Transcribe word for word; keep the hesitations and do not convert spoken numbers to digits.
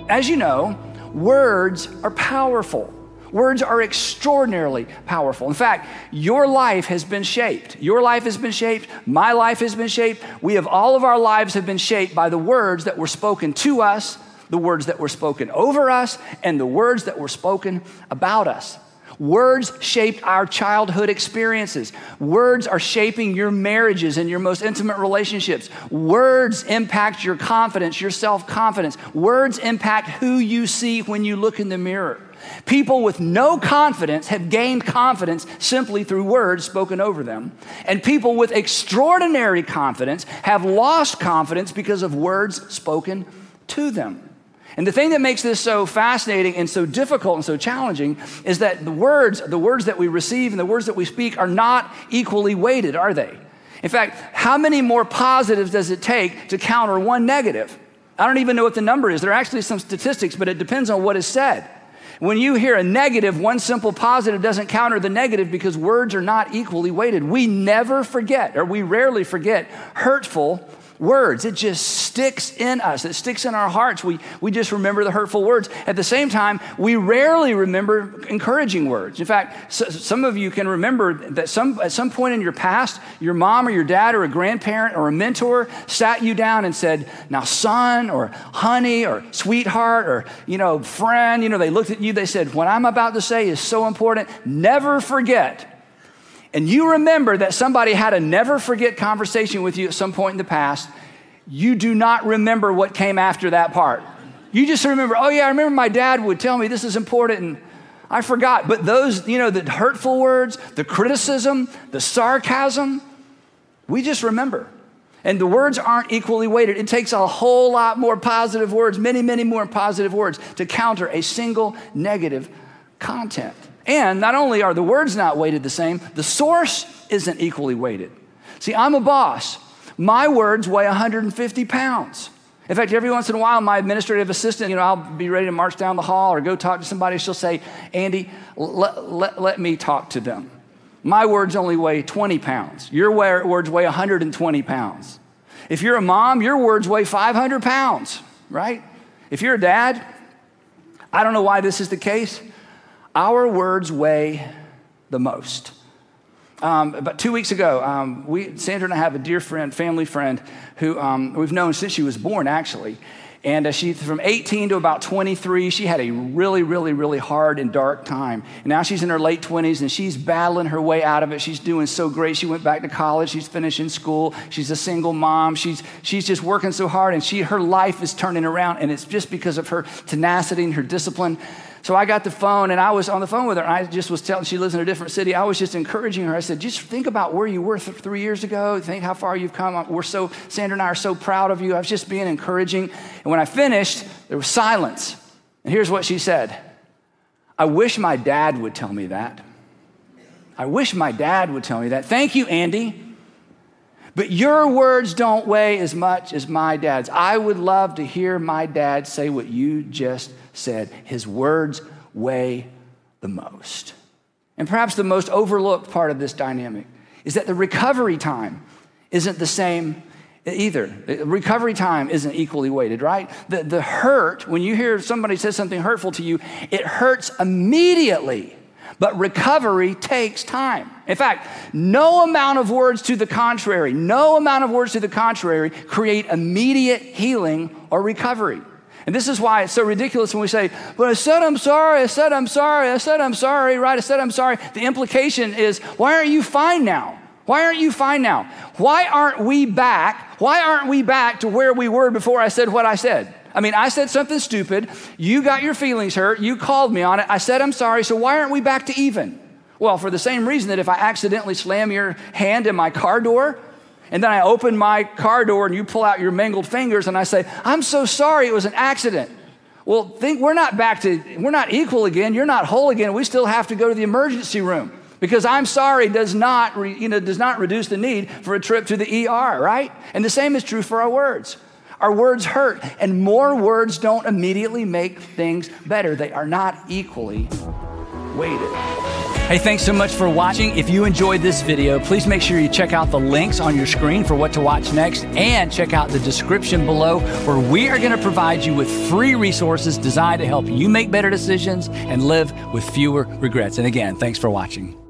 as you know, words are powerful. Words are extraordinarily powerful. In fact, your life has been shaped. Your life has been shaped. My life has been shaped. We have, all of our lives have been shaped by the words that were spoken to us, the words that were spoken over us, and the words that were spoken about us. Words shaped our childhood experiences. Words are shaping your marriages and your most intimate relationships. Words impact your confidence, your self-confidence. Words impact who you see when you look in the mirror. People with no confidence have gained confidence simply through words spoken over them. And people with extraordinary confidence have lost confidence because of words spoken to them. And the thing that makes this so fascinating and so difficult and so challenging is that the words, the words that we receive and the words that we speak are not equally weighted, are they? In fact, how many more positives does it take to counter one negative? I don't even know what the number is. There are actually some statistics, but it depends on what is said. When you hear a negative, one simple positive doesn't counter the negative because words are not equally weighted. We never forget, or we rarely forget, hurtful words. It just sticks in us. It sticks in our hearts. We, we just remember the hurtful words. At the same time, we rarely remember encouraging words. In fact, so, some of you can remember that some, at some point in your past, your mom or your dad or a grandparent or a mentor sat you down and said, now son or honey or sweetheart or, you know, friend, you know, they looked at you, they said, what I'm about to say is so important. Never forget. And you remember that somebody had a never forget conversation with you at some point in the past. You do not remember what came after that part. You just remember, oh yeah, I remember my dad would tell me this is important, and I forgot. But those, you know, the hurtful words, the criticism, the sarcasm, we just remember. And the words aren't equally weighted. It takes a whole lot more positive words, many, many more positive words to counter a single negative content. And not only are the words not weighted the same, the source isn't equally weighted. See, I'm a boss. My words weigh one hundred fifty pounds. In fact, every once in a while, my administrative assistant, you know, I'll be ready to march down the hall or go talk to somebody. She'll say, Andy, let, let, let me talk to them. My words only weigh twenty pounds. Your words weigh one hundred twenty pounds. If you're a mom, your words weigh five hundred pounds, right? If you're a dad, I don't know why this is the case. Our words weigh the most. Um, about two weeks ago, um, we, Sandra and I have a dear friend, family friend, who um, we've known since she was born, actually. And uh, she, from eighteen to about twenty-three, she had a really, really, really hard and dark time. And now she's in her late twenties, and she's battling her way out of it. She's doing so great. She went back to college. She's finishing school. She's a single mom. She's she's just working so hard, and she her life is turning around, and it's just because of her tenacity and her discipline. So I got the phone, and I was on the phone with her, and I just was telling, she lives in a different city. I was just encouraging her. I said, just think about where you were th- three years ago. Think how far you've come. We're so, Sandra and I are so proud of you. I was just being encouraging. And when I finished, there was silence. And here's what she said. I wish my dad would tell me that. I wish my dad would tell me that. Thank you, Andy. But your words don't weigh as much as my dad's. I would love to hear my dad say what you just said. His words weigh the most. And perhaps the most overlooked part of this dynamic is that the recovery time isn't the same either. The recovery time isn't equally weighted, right? The, the hurt, when you hear somebody say something hurtful to you, it hurts immediately. But recovery takes time. In fact, no amount of words to the contrary, no amount of words to the contrary create immediate healing or recovery. And this is why it's so ridiculous when we say, but I said I'm sorry, I said I'm sorry, I said I'm sorry, right? I said I'm sorry. The implication is, why aren't you fine now? Why aren't you fine now? Why aren't we back? Why aren't we back to where we were before I said what I said? I mean, I said something stupid. You got your feelings hurt. You called me on it. I said I'm sorry. So why aren't we back to even? Well, for the same reason that if I accidentally slam your hand in my car door, and then I open my car door and you pull out your mangled fingers and I say, I'm so sorry, it was an accident. Well, think we're not back to, we're not equal again. You're not whole again. We still have to go to the emergency room because I'm sorry does not, re, you know, does not reduce the need for a trip to the E R, right? And the same is true for our words. Our words hurt, and more words don't immediately make things better. They are not equally weighted. Hey, thanks so much for watching. If you enjoyed this video, please make sure you check out the links on your screen for what to watch next, and check out the description below, where we are going to provide you with free resources designed to help you make better decisions and live with fewer regrets. And again, thanks for watching.